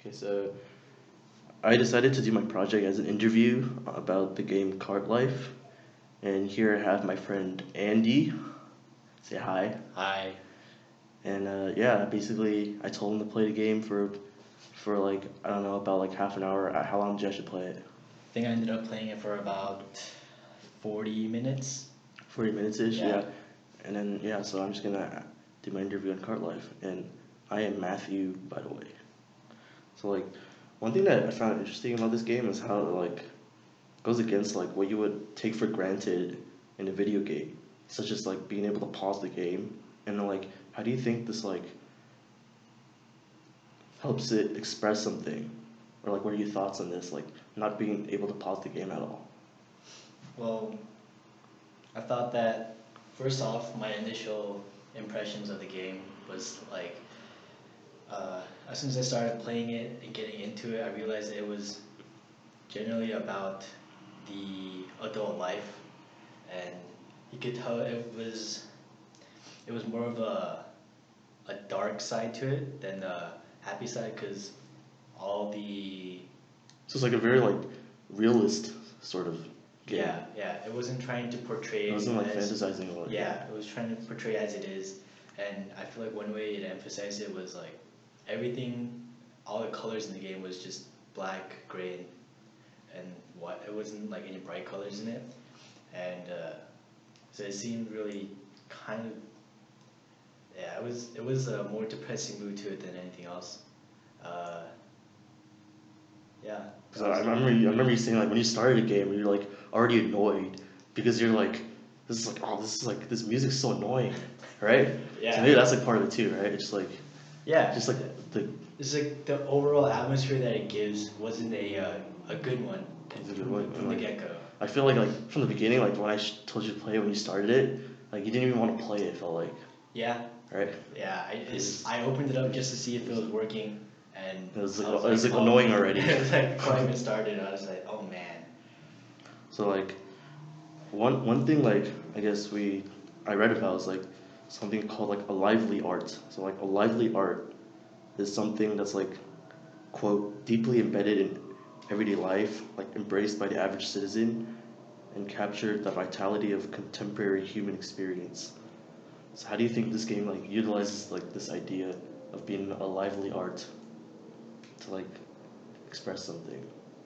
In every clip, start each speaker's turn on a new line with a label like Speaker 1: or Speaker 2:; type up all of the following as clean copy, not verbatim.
Speaker 1: Okay, so I decided to do my project as an interview about the game Card Life, and here I have my friend Andy. Say hi.
Speaker 2: Hi.
Speaker 1: And yeah, basically I told him to play the game for like I don't know about like half an hour. How long did you actually play it?
Speaker 2: I think I ended up playing it for about 40 minutes.
Speaker 1: 40 minutes ish,
Speaker 2: Yeah.
Speaker 1: yeah. And then yeah, so I'm just gonna do my interview on Card Life, and I am Matthew, by the way. So like, one thing that I found interesting about this game is how it like goes against like what you would take for granted in a video game, such as like being able to pause the game, and then like how do you think this like helps it express something, or like what are your thoughts on this like not being able to pause the game at all?
Speaker 2: Well, I thought that first off, my initial impressions of the game was like, as soon as I started playing it and getting into it, I realized it was generally about the adult life, and you could tell it was more of a dark side to it than a happy side because all the
Speaker 1: So it's like a very like realist sort of game.
Speaker 2: yeah, it wasn't trying to portray
Speaker 1: It wasn't like
Speaker 2: as
Speaker 1: fantasizing about it.
Speaker 2: yeah, it was trying to portray as it is, and I feel like one way it emphasized it was like everything, all the colors in the game was just black, gray, and white. It wasn't like any bright colors in it, and so it seemed really kind of yeah, it was a more depressing mood to it than anything else. Uh, yeah,
Speaker 1: So I remember you saying like when you started a game you're like already annoyed because you're like this is like oh this is like this music's so annoying, right?
Speaker 2: yeah,
Speaker 1: So maybe that's like part of it too, right? It's
Speaker 2: yeah.
Speaker 1: just like the
Speaker 2: It's like the overall atmosphere that it gives wasn't a good one
Speaker 1: it's a good one.
Speaker 2: from
Speaker 1: And
Speaker 2: the
Speaker 1: like
Speaker 2: get go.
Speaker 1: I feel like from the beginning like when I told you to play it when you started it like you didn't even want to play it. It felt like
Speaker 2: Yeah,
Speaker 1: right.
Speaker 2: yeah.
Speaker 1: Because
Speaker 2: I opened it up just to see if it was working, and I was
Speaker 1: it was like
Speaker 2: oh,
Speaker 1: annoying already.
Speaker 2: it was like before I even started, I was like, oh man.
Speaker 1: So like one thing like I read about is like something called like a lively art. So like a lively art is something that's like quote deeply embedded in everyday life, like embraced by the average citizen, and captured the vitality of contemporary human experience. So how do you think this game like utilizes like this idea of being a lively art to like express something?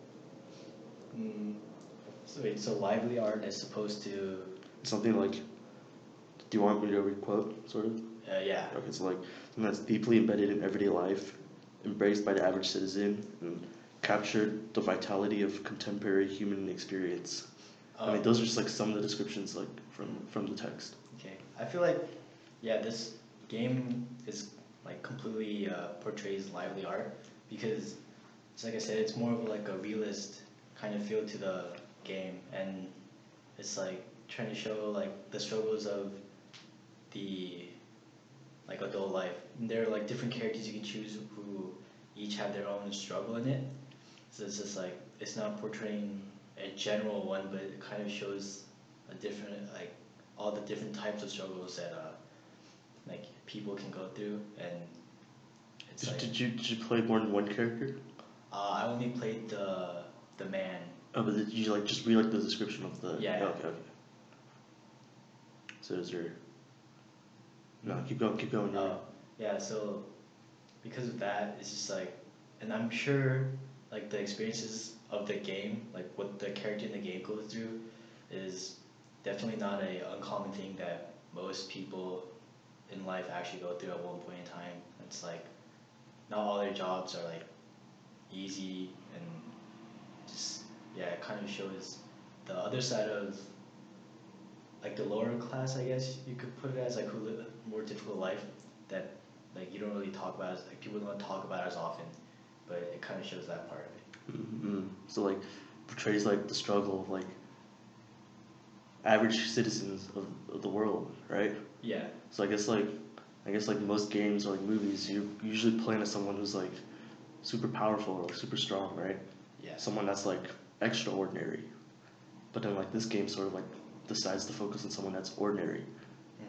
Speaker 2: Mm, so wait, so lively art is supposed to
Speaker 1: Something like, do you want me to requote sort of?
Speaker 2: yeah.
Speaker 1: Okay, so like something that's deeply embedded in everyday life, embraced by the average citizen, and captured the vitality of contemporary human experience. I mean,
Speaker 2: Oh,
Speaker 1: those are just like some of the descriptions like from the text.
Speaker 2: okay. I feel like yeah, this game is like completely portrays lively art because it's like I said, it's more of like a realist kind of feel to the game, and it's like trying to show like the struggles of the like adult life. And there are like different characters you can choose who each have their own struggle in it. So it's just like it's not portraying a general one, but it kind of shows a different like all the different types of struggles that like people can go through, and it's like
Speaker 1: Did you play more than one character?
Speaker 2: I only played the man.
Speaker 1: Oh, but did you like just read like the description of the?
Speaker 2: Yeah.
Speaker 1: Oh, okay, okay. So is there? No, keep going. Yeah.
Speaker 2: Oh, yeah. So because of that, it's just like, and I'm sure like the experiences of the game, like what the character in the game goes through, is definitely not a uncommon thing that most people in life actually go through at one point in time. It's like not all their jobs are like easy, and just yeah, it kind of shows the other side of like the lower class, I guess you could put it as, like who live a more difficult life that like you don't really talk about as like people don't talk about as often, but it kind of shows that part of it.
Speaker 1: Mm-hmm. So like portrays like the struggle of like average citizens of the world, right?
Speaker 2: Yeah,
Speaker 1: So I guess like most games or like movies, you're usually playing as someone who's like super powerful or like super strong, right?
Speaker 2: yeah,
Speaker 1: Someone that's like extraordinary. But then like this game sort of like decides to focus on someone that's ordinary,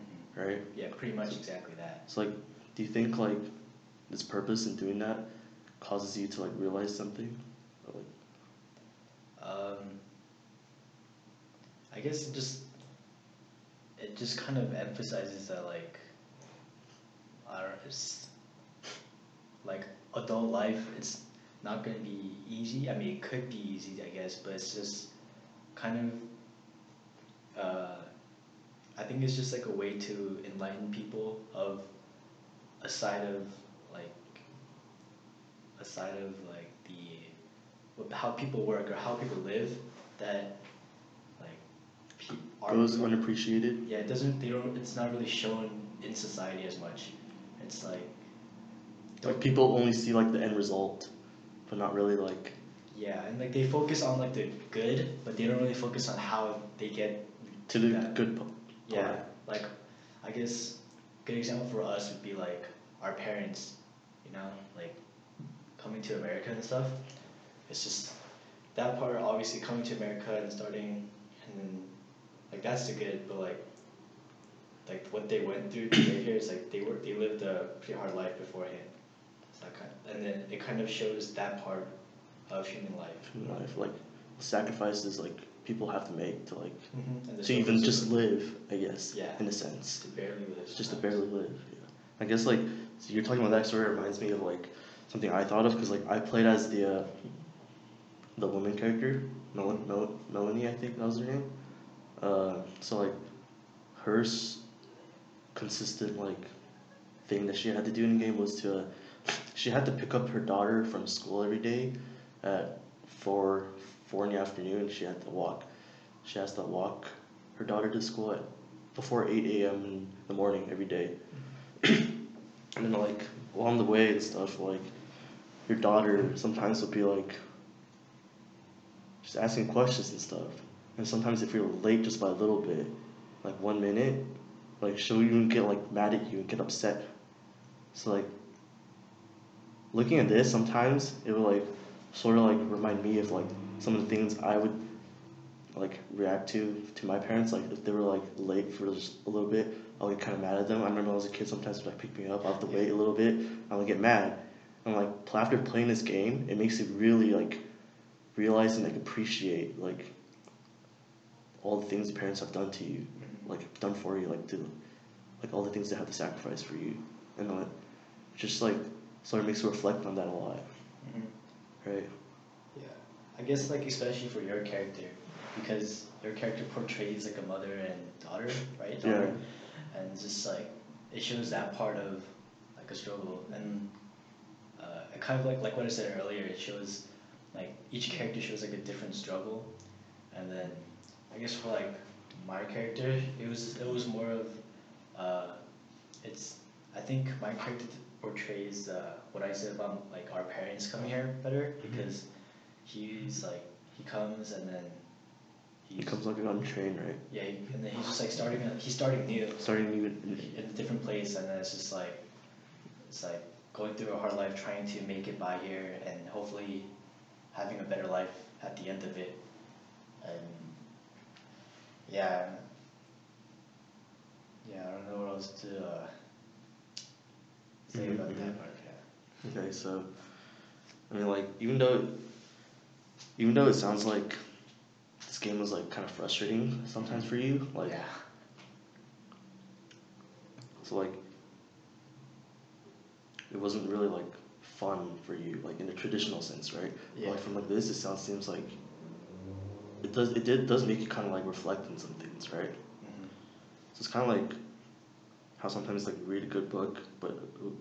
Speaker 1: right?
Speaker 2: yeah, pretty much exactly that.
Speaker 1: So like, do you think like its purpose in doing that causes you to like realize something? Or, like,
Speaker 2: Um, I guess it just kind of emphasizes that like I don't it's like adult life. It's not gonna be easy. I mean, it could be easy, I guess, but it's just kind of I think it's just like a way to enlighten people of a side of like a side of like how people work or how people live that like are
Speaker 1: goes unappreciated.
Speaker 2: yeah, it doesn't they don't it's not really shown in society as much. It's like
Speaker 1: Like people only see like the end result, but not really like
Speaker 2: yeah, and like they focus on like the good, but they don't really focus on how they get
Speaker 1: to the
Speaker 2: that.
Speaker 1: good
Speaker 2: Yeah,
Speaker 1: part.
Speaker 2: like I guess good example for us would be like our parents, you know, like coming to America and stuff. It's just that part obviously coming to America and starting and then like that's the good, but like what they went through to get here is like they lived a pretty hard life beforehand. It's that kind and then it kind of shows that part of human life.
Speaker 1: In life, like sacrifices like people have to make to like
Speaker 2: And the
Speaker 1: to even
Speaker 2: struggles
Speaker 1: just live, I guess.
Speaker 2: Yeah.
Speaker 1: In a sense,
Speaker 2: to barely live.
Speaker 1: it's just to
Speaker 2: sometimes.
Speaker 1: barely live. Yeah. I guess like so you're talking about that story reminds me of like something I thought of because like I played as the woman character, Melanie, I think that was her name. So like her consistent like thing that she had to do in the game was to she had to pick up her daughter from school every day at four in the afternoon. She has to walk her daughter to school at before 8 a.m. in the morning every day. And then like along the way and stuff, like your daughter sometimes will be like just asking questions and stuff. And sometimes if you're late just by a little bit, like 1 minute, like she'll even get like mad at you and get upset. So like looking at this sometimes it would like sort of like remind me of like some of the things I would like react to my parents. Like if they were like late for just a little bit, I would get kind of mad at them. I remember when I was a kid sometimes they'd like pick me up, I have to wait a little bit, I would get mad. And like after playing this game, it makes you really like realize and like appreciate like all the things your parents have done to you, like done for you, like all the things they have to sacrifice for you, and just like sort of makes you reflect on that a lot, right?
Speaker 2: Yeah, I guess like especially for your character, because your character portrays like a mother and daughter, right?
Speaker 1: Yeah.
Speaker 2: Daughter, and it's just like it shows that part of like a struggle, and it kind of like what I said earlier. It shows like each character shows like a different struggle, and then I guess for like my character, it was more of uh, it's I think my character portrays what I said about like our parents coming here better because he's like he comes and then
Speaker 1: He comes like on train, right?
Speaker 2: yeah and then he's just like he's starting new
Speaker 1: Starting even
Speaker 2: in a different place and then it's like going through a hard life trying to make it by here and hopefully having a better life at the end of it and yeah yeah I don't know what else to say about that part yeah.
Speaker 1: Okay, so I mean, like even though it sounds like this game was like kind of frustrating sometimes for you, like
Speaker 2: Yeah.
Speaker 1: so like it wasn't really like fun for you, like in a traditional sense, right?
Speaker 2: Yeah.
Speaker 1: But, like from like this, seems like it does make you kind of like reflect on some things, right? So it's kind of like how sometimes like you read a good book, but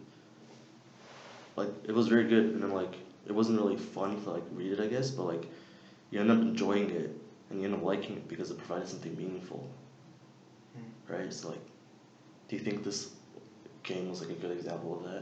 Speaker 1: like it was very good, and then like it wasn't really fun to like read it, I guess, but like you end up enjoying it and you end up liking it because it provided something meaningful, right? So like, do you think this game was like a good example of that?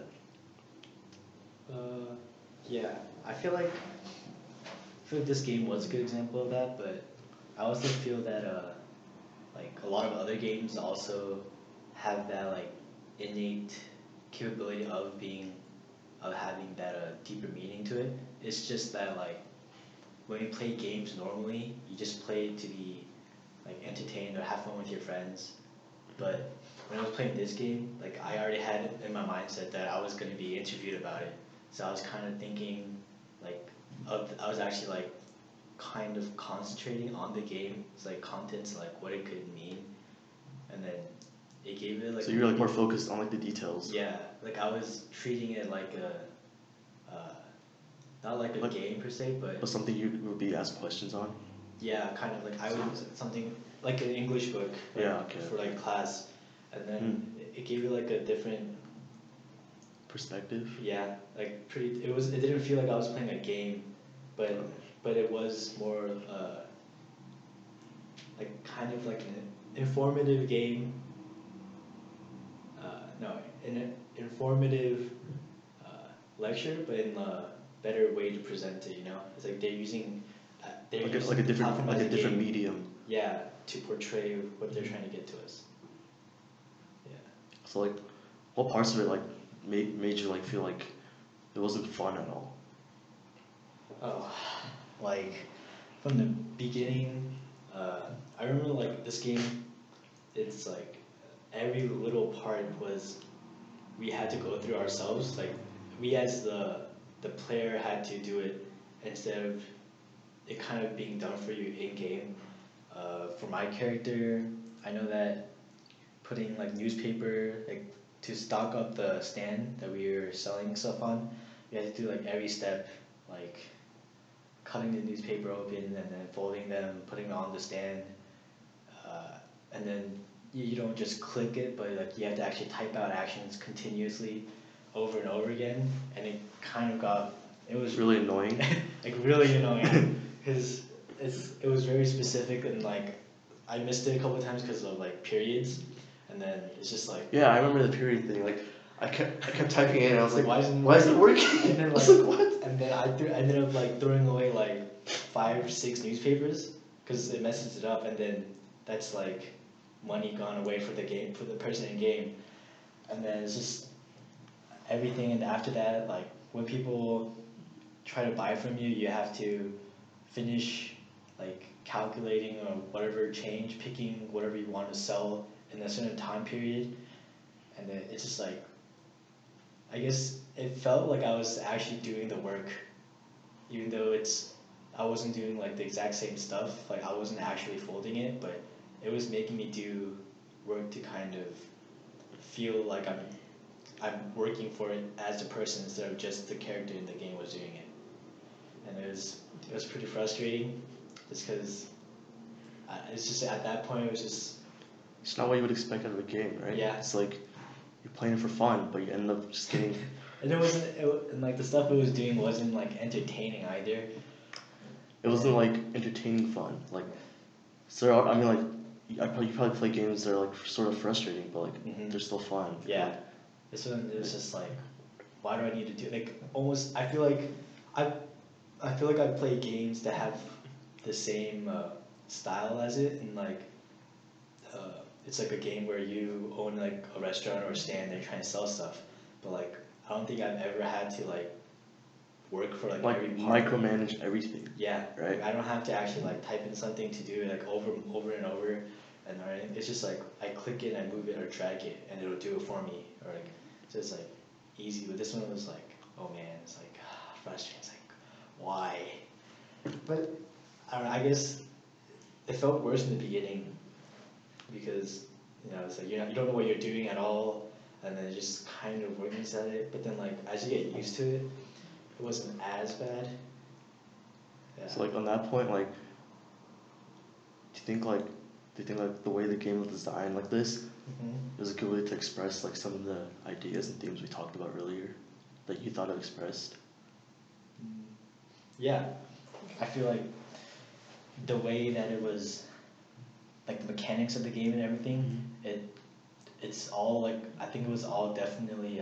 Speaker 2: Yeah, I feel like this game was a good example of that, but I also feel that like a lot of other games also have that like innate capability of having that deeper meaning to it. It's just that like when you play games normally, you just play it to be like entertained or have fun with your friends. But when I was playing this game, like I already had in my mindset that I was gonna be interviewed about it. So I was kind of thinking, like, I was actually like kind of concentrating on the game, it's like contents, like what it could mean, and then it gave it like.
Speaker 1: So you're like more focused on like the details.
Speaker 2: Yeah, like I was treating it like not like a
Speaker 1: Like-
Speaker 2: game per se,
Speaker 1: But something you would be asked questions on.
Speaker 2: yeah, kind of like I would something like an English book, like,
Speaker 1: Yeah, okay.
Speaker 2: for like class, and then it gave you like a different,
Speaker 1: Perspective.
Speaker 2: yeah, like pretty. It didn't feel like I was playing a game, but it was more like kind of like an informative game. No, an informative lecture, but in a better way to present it. You know, it's like they're using they're
Speaker 1: Like
Speaker 2: using
Speaker 1: like a
Speaker 2: the
Speaker 1: different
Speaker 2: platform
Speaker 1: like
Speaker 2: as
Speaker 1: a different
Speaker 2: game,
Speaker 1: medium.
Speaker 2: yeah, to portray what they're trying to get to us. Yeah.
Speaker 1: So like, what parts of it like made you like feel like it wasn't fun at all?
Speaker 2: Oh, like from the beginning, I remember like this game. It's like every little part was we had to go through ourselves. Like we as the player had to do it instead of it kind of being done for you in game. For my character, I know that putting like newspaper like to stock up the stand that we were selling stuff on, we had to do like every step, like cutting the newspaper open and then folding them, putting it on the stand, and then you don't just click it, but like you have to actually type out actions continuously, over and over again, and it kind of got it was
Speaker 1: Really annoying.
Speaker 2: like really annoying because it was very specific and like I missed it a couple of times because of like periods, and then it's just like
Speaker 1: Yeah, I remember the period thing. Like, I kept typing it, and I was like,
Speaker 2: why isn't
Speaker 1: why isn't it working?
Speaker 2: And then
Speaker 1: I was
Speaker 2: like
Speaker 1: like, what?
Speaker 2: and then I ended up like throwing away like 5 or 6 newspapers because it messes it up, and then that's like money gone away for the game for the person in game, and then it's just everything. And after that, like when people try to buy from you, you have to finish like calculating or whatever change, picking whatever you want to sell in a certain time period, and then it's just like I guess it felt like I was actually doing the work, even though I wasn't doing like the exact same stuff. Like I wasn't actually folding it, but it was making me do work to kind of feel like I'm working for it as a person instead of just the character in the game was doing it. And it was pretty frustrating, just because it's just at that point it was just
Speaker 1: It's not what you would expect out of a game, right?
Speaker 2: Yeah.
Speaker 1: It's like you're playing it for fun, but you end up just getting.
Speaker 2: and and like the stuff it was doing wasn't like entertaining either.
Speaker 1: It wasn't like entertaining fun. Like, so I mean, like, you probably play games that are like sort of frustrating, but like
Speaker 2: Mhm.
Speaker 1: they're still fun.
Speaker 2: Yeah, this one it was just like, why do I need to do like almost? I I feel like I play games that have the same style as it, and like it's like a game where you own like a restaurant or a stand and you're trying to sell stuff, but like I don't think I've ever had to like work for like
Speaker 1: Like
Speaker 2: every part.
Speaker 1: micromanage everything.
Speaker 2: Yeah,
Speaker 1: Right.
Speaker 2: like, I don't have to actually like type in something to do it like over and over, and right, it's just like I click it, I move it or drag it, and it'll do it for me, or like so it's like easy. But this one was like, oh man, it's like frustrating. It's like why? But I don't know. I guess it felt worse in the beginning because it's like you don't know what you're doing at all, and then it just kind of works at it. But then like as you get used to it, it wasn't as bad. Yeah.
Speaker 1: So like on that point, like, do you think like the way the game was designed like this
Speaker 2: Mhm.
Speaker 1: is a good way to express like some of the ideas and themes we talked about earlier that you thought it expressed?
Speaker 2: Yeah, I feel like the way that it was, like the mechanics of the game and everything, it's all like I think it was all definitely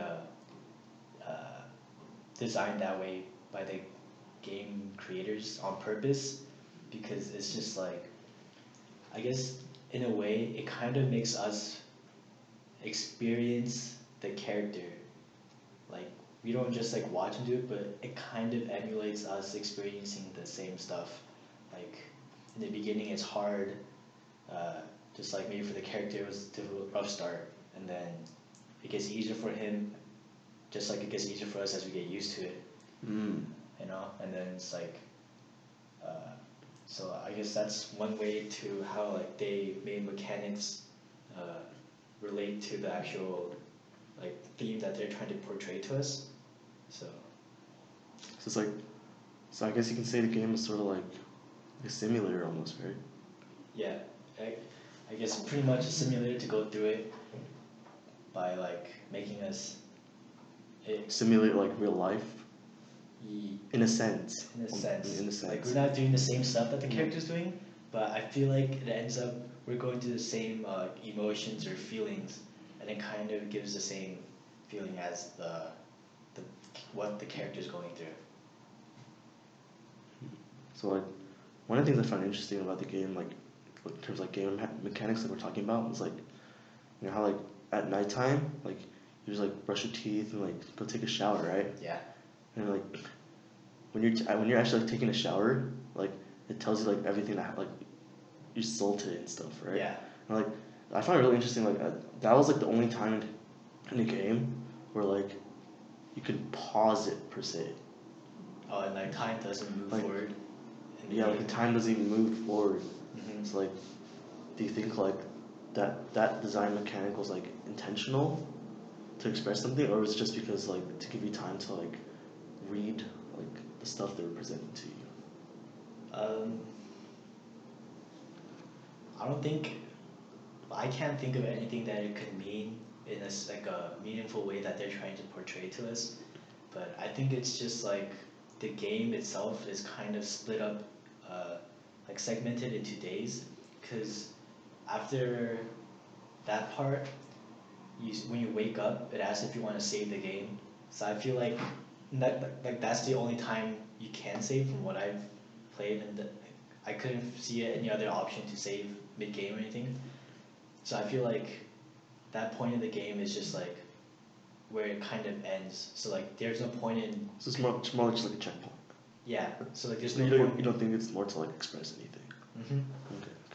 Speaker 2: designed that way by the game creators on purpose, because it's just like I guess in a way it kind of makes us experience the character. Like we don't just like watch him do it, but it kind of emulates us experiencing the same stuff. Like in the beginning, it's hard, just like maybe for the character it was a rough start, and then it gets easier for him just like it gets easier for us as we get used to it,
Speaker 1: Mm.
Speaker 2: you know. And then it's like, uh, so I guess that's one way to how like they made mechanics uh, relate to the actual like theme that they're trying to portray to us. So
Speaker 1: So it's like, so I guess you can say the game is sort of like a simulator almost, right?
Speaker 2: yeah, I, I guess pretty much a simulator to go through it by like making us it,
Speaker 1: Simulate like real life,
Speaker 2: ye-
Speaker 1: in a sense.
Speaker 2: in a sense.
Speaker 1: In a
Speaker 2: Like
Speaker 1: sense.
Speaker 2: we're not doing the same stuff that the
Speaker 1: Mm.
Speaker 2: character's doing, but I feel like it ends up we're going through the same emotions or feelings, and it kind of gives the same feeling as the what the character's going through.
Speaker 1: So like, one of the things I find interesting about the game, like in terms of like game mechanics that we're talking about, is like, you know how like at nighttime, like you just like brush your teeth and like go take a shower, right?
Speaker 2: Yeah.
Speaker 1: And like when you're actually like taking a shower, like it tells you like everything that like you salted and stuff, right?
Speaker 2: Yeah.
Speaker 1: And like I find it really interesting. Like that was like the only time in the game where like you could pause it per se.
Speaker 2: Oh, and like time doesn't move
Speaker 1: Like,
Speaker 2: forward. In the
Speaker 1: Yeah, like
Speaker 2: game.
Speaker 1: the time doesn't even move forward.
Speaker 2: Mhm.
Speaker 1: It's like, do you think like that design mechanic was like intentional to express something, or was it just because like to give you time to like read like the stuff they were presenting to you?
Speaker 2: Um, I don't think I can't think of anything that it could mean in like a meaningful way that they're trying to portray to us. But I think it's just like the game itself is kind of split up, like segmented into days. Because after that part, when you wake up, it asks if you want to save the game. So I feel like like that's the only time you can save from what I've played, and I couldn't see any other option to save mid game or anything. So I feel like that point in the game is just like where it kind of ends. So like there's no point in
Speaker 1: So it's more just like a checkpoint.
Speaker 2: yeah. So like there's
Speaker 1: So
Speaker 2: no
Speaker 1: you
Speaker 2: point.
Speaker 1: don't think it's more to like express anything?
Speaker 2: Mm-hmm.
Speaker 1: Okay, okay.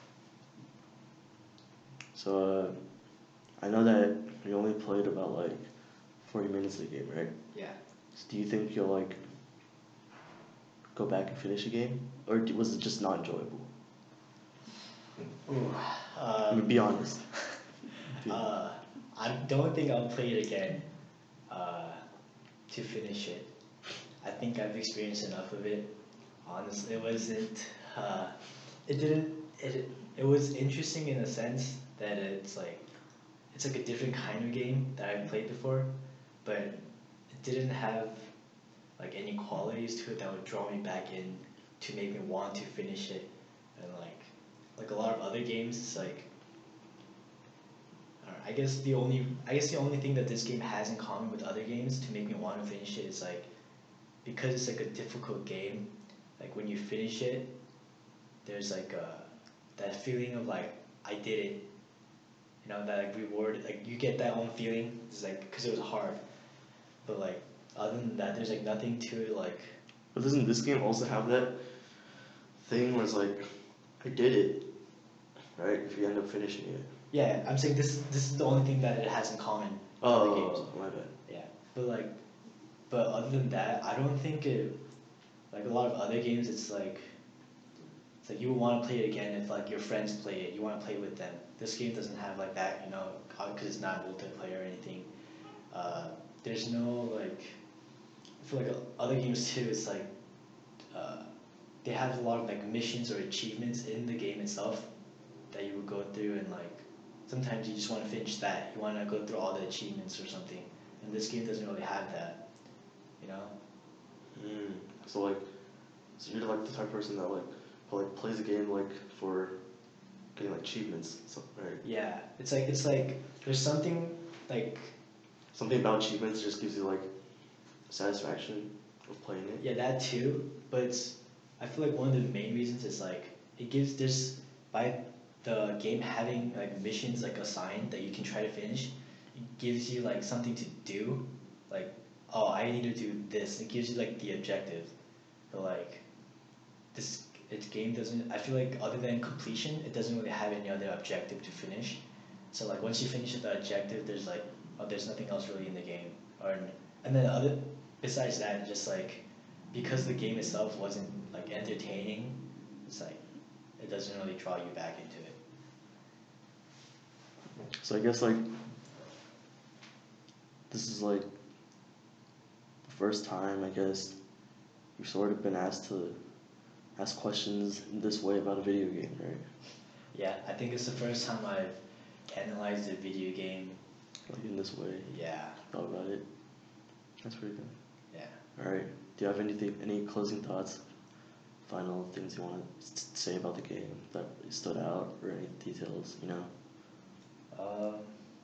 Speaker 1: So I know that you only played about like 40 minutes of the game, right?
Speaker 2: Yeah.
Speaker 1: So do you think you'll like go back and finish the game, or was it just not enjoyable?
Speaker 2: Ooh.
Speaker 1: I mean, be honest. Be honest.
Speaker 2: Uh, I don't think I'll play it again uh, to finish it. I think I've experienced enough of it. Honestly, it wasn't. It didn't. It was interesting in a sense that it's like a different kind of game that I've played before, but it didn't have like any qualities to it that would draw me back in to make me want to finish it. And like a lot of other games, it's like I don't know, I guess the only thing that this game has in common with other games to make me want to finish it is like because it's like a difficult game. Like when you finish it, there's like that feeling of like I did it. You know that like reward, like you get that own feeling. It's like because it was hard, but like other than that, there's like nothing to it. Like
Speaker 1: But doesn't this game also have that thing where it's like, I did it, right? If you end up finishing it.
Speaker 2: yeah, I'm saying this is the only thing that it has in common with other games.
Speaker 1: Oh, my bad.
Speaker 2: Yeah, but other than that, I don't think it like a lot of other games. It's like you would want to play it again if like your friends play it. You want to play with them. This game doesn't have like that, you know, because it's not multiplayer or anything. There's no like I feel like other games too. It's like uh, they have a lot of like missions or achievements in the game itself that you would go through, and like sometimes you just want to finish that. You want to go through all the achievements or something, and this game doesn't really have that. You know?
Speaker 1: Mm. So like, so you're like the type of person that like, who like plays a game like for getting like achievements, so, right?
Speaker 2: Yeah. It's like there's something like
Speaker 1: Something about achievements just gives you like satisfaction of playing it.
Speaker 2: yeah that too, but I feel like one of the main reasons is like it gives this by the game having like missions like assigned that you can try to finish, it gives you like something to do, like oh I need to do this. It gives you like the objective, but like this its game doesn't. I feel like other than completion, it doesn't really have any other objective to finish. So like once you finish the objective, there's like oh there's nothing else really in the game or and then other besides that, just like because the game itself wasn't like entertaining, it's like it doesn't really draw you back into it.
Speaker 1: So I guess like this is like the first time I guess you've sort of been asked to ask questions in this way about a video game, right?
Speaker 2: Yeah, I think it's the first time I've analyzed a video game.
Speaker 1: Like in this way,
Speaker 2: Yeah,
Speaker 1: thought about it. That's pretty good.
Speaker 2: yeah.
Speaker 1: All right. Do you have any closing thoughts, final things you want to say about the game that stood out, or any details?
Speaker 2: Um,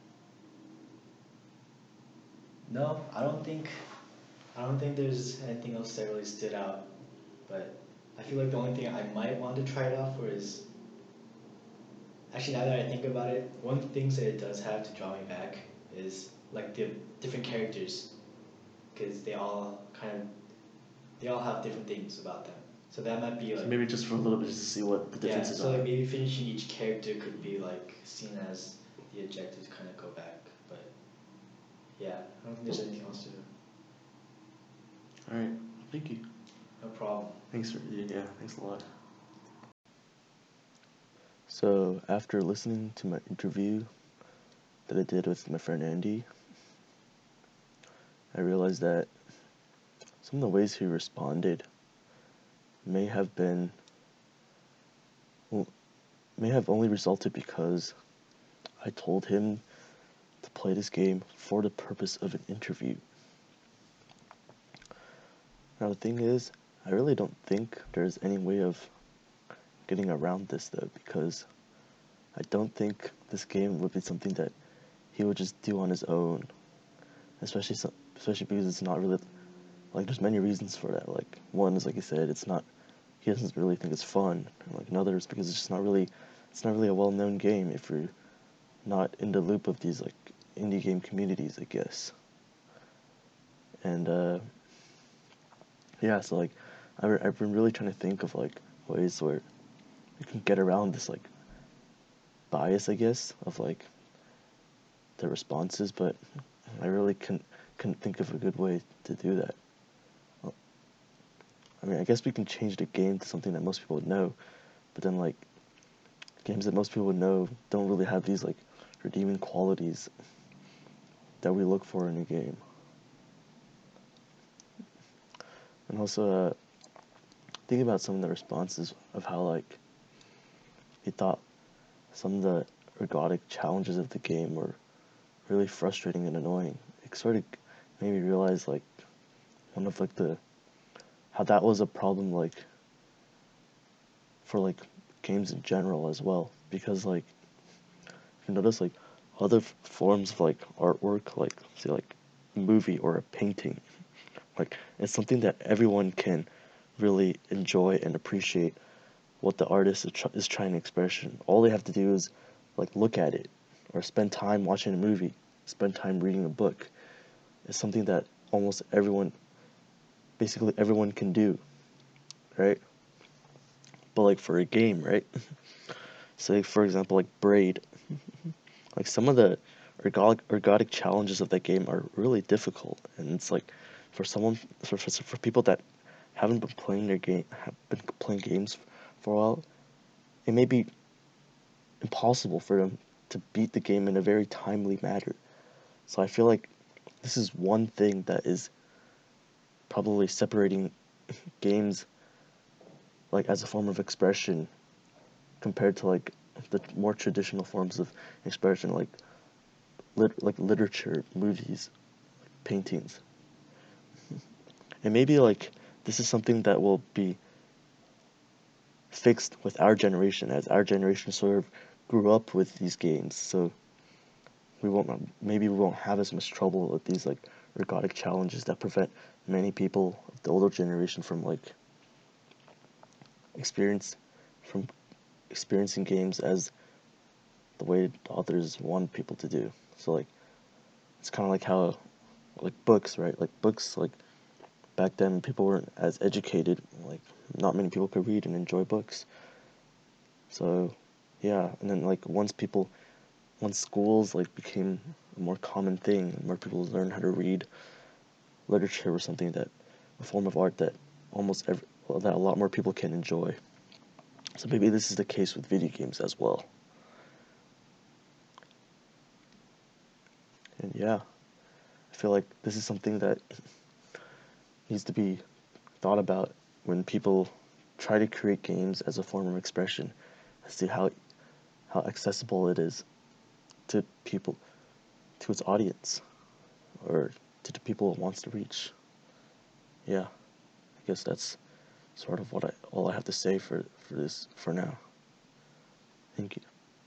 Speaker 2: no, I don't think there's anything else that really stood out. But I feel like the only thing I might want to try it out for is actually now that I think about it, one of the things that it does have to draw me back is like the different characters, because they all have different things about them. So that might be
Speaker 1: So
Speaker 2: like
Speaker 1: maybe just for a little bit, just to see what the
Speaker 2: yeah.
Speaker 1: differences
Speaker 2: So
Speaker 1: are.
Speaker 2: like maybe finishing each character could be like seen as the objective to kind of go back. But yeah, I don't think there's anything else to do.
Speaker 1: All right. Thank you.
Speaker 2: No problem.
Speaker 1: Thanks thanks a lot. So after listening to my interview that I did with my friend Andy, I realized that some of the ways he responded may have been well, may have only resulted because I told him to play this game for the purpose of an interview. Now the thing is, I really don't think there's any way of getting around this though, because I don't think this game would be something that he would just do on his own, especially because it's not really like there's many reasons for that. Like one is like I said, it's not he doesn't really think it's fun, and like another is because it's not really a well-known game if you're not in the loop of these like indie game communities, I guess. And yeah, so like I've been really trying to think of like ways where you can get around this like bias, I guess, of like the responses, but I really couldn't think of a good way to do that. Well, I mean, I guess we can change the game to something that most people would know, but then like games that most people would know don't really have these like redeeming qualities that we look for in a game. And also, think about some of the responses of how like he thought some of the ergodic challenges of the game were really frustrating and annoying. It sort of made me realize like one of like the how that was a problem like for like games in general as well, because like if you notice like other forms of like artwork, like say like a movie or a painting, like it's something that everyone can really enjoy and appreciate what the artist is trying to express. All they have to do is like look at it or spend time watching a movie, spend time reading a book. It's something that almost basically everyone can do, right? But like for a game, right? Say for example like Braid, like some of the ergodic challenges of that game are really difficult, and it's like for someone for people that haven't been playing have been playing games for a while, it may be impossible for them to beat the game in a very timely manner. So I feel like this is one thing that is probably separating games like as a form of expression compared to like the more traditional forms of expression like like literature, movies, paintings. And maybe like this is something that will be fixed with our generation as our generation sort of grew up with these games. So we won't have as much trouble with these like ergodic challenges that prevent many people of the older generation from like experience from experiencing games as the way the authors want people to do. So like it's kind of like how like books, right? Like books like back then people weren't as educated, like not many people could read and enjoy books. So yeah, and then like once people once schools like became a more common thing, more people learned how to read, literature was something that a form of art that that a lot more people can enjoy. So maybe this is the case with video games as well. And yeah, I feel like this is something that needs to be thought about when people try to create games as a form of expression, as to how accessible it is to people, to its audience, or to the people it wants to reach. Yeah, I guess that's sort of all I have to say for this for now. Thank you.